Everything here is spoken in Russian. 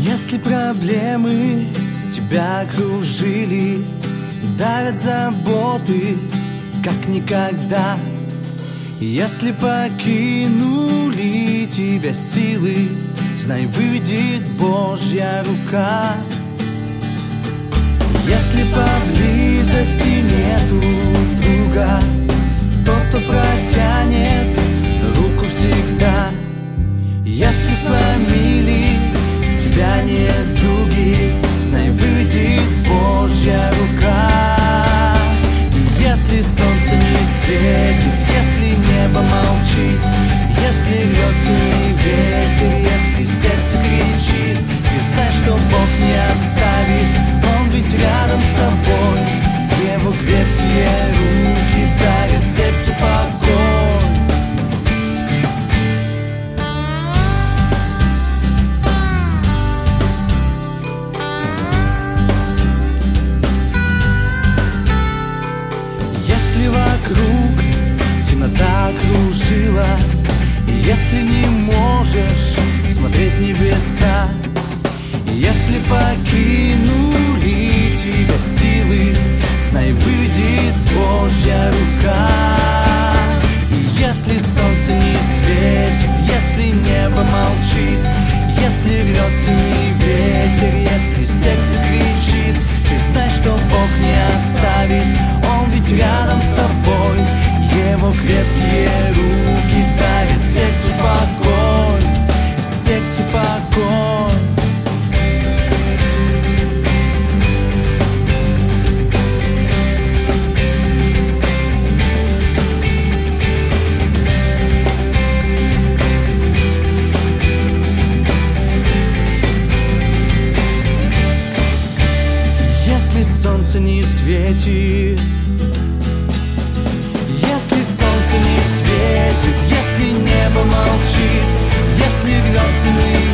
Если проблемы тебя окружили, давят заботы, как никогда. Если покинули тебя силы, знай, выведет Божья рука. Если поблизости нету друга, тот, кто протянет руку всегда. Если сломили тебя недуги, знай, выведет Божья рука. Если солнце не светит, если небо молчит, если льет сильный ветер, если сердце кричит, ты знай, что Бог не оставит, Он ведь рядом с тобой. Его крепкие руки дарят сердцу покой. Вокруг темнота окружила, если не можешь смотреть небеса, если покинули тебя силы, знай, выйдет Божья рука. Если солнце не светит, если небо молчит, если рвет сильный ветер, если сердце кричит, ты знай, что Бог не оставит, Он ведь рядом с тобой. Его крепкие руки дарят сердцу покой, сердцу покой. Если солнце не светит, если солнце не светит, если небо молчит, если рвет сильный